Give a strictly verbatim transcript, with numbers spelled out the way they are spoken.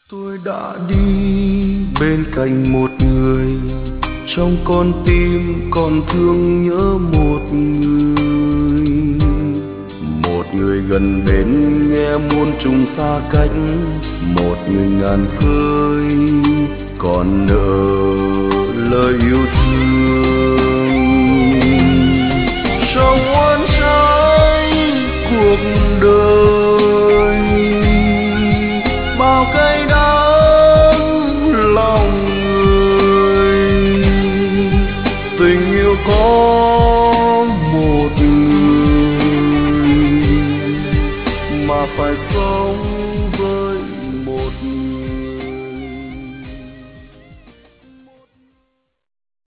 Tôi đã đi bên cạnh một người, trong con tim còn thương nhớ một người. Một người gần bên nghe muôn trùng xa cách, một người ngàn khơi còn nợ lời yêu thương. Trong